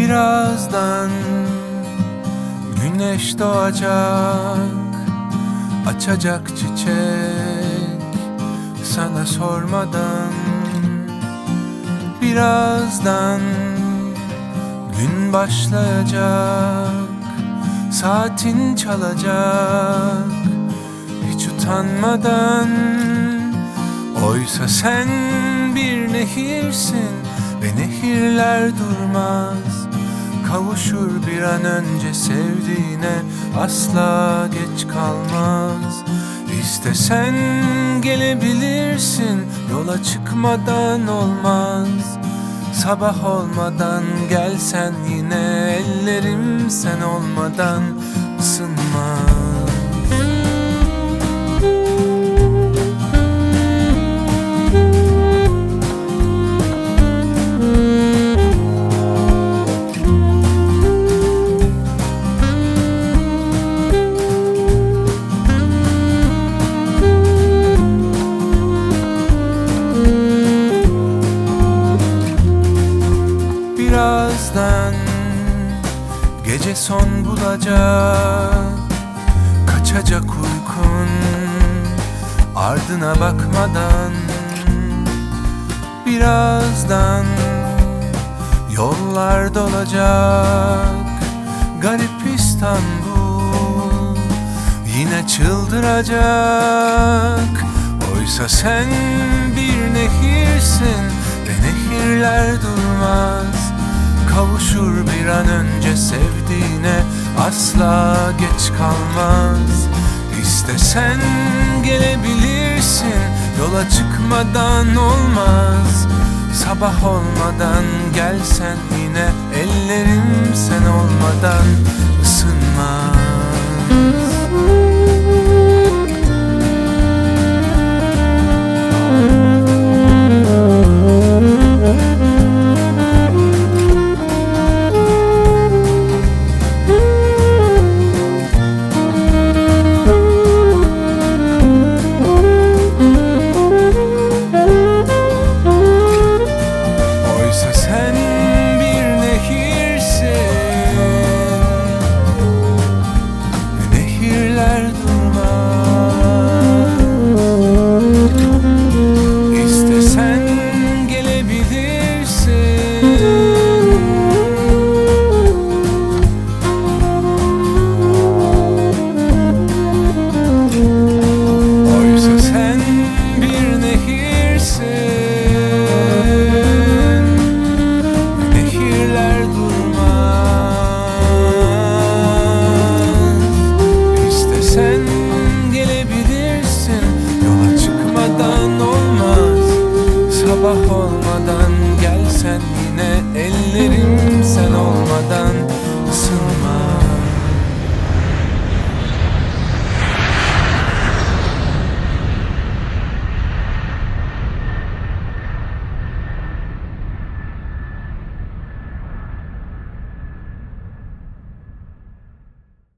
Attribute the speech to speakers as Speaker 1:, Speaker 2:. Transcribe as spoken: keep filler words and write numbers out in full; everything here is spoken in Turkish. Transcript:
Speaker 1: Birazdan güneş doğacak, açacak çiçek sana sormadan. Birazdan gün başlayacak, saatin çalacak hiç utanmadan. Oysa sen bir nehirsin ve nehirler durmaz. Kavuşur bir an önce sevdiğine, asla geç kalmaz. İstesen gelebilirsin, yola çıkmadan olmaz. Sabah olmadan gelsen yine, ellerim sen olmadan ısınmaz. Birazdan gece son bulacak, kaçacak uykun ardına bakmadan. Birazdan yollar dolacak, garip İstanbul yine çıldıracak. Oysa sen bir nehirsin ve nehirler durmaz. Kavuşur bir an önce sevdiğine, asla geç kalmaz. İstesen gelebilirsin, yola çıkmadan olmaz. Sabah olmadan gelsen yine, ellerim sen olmadan ısınmaz.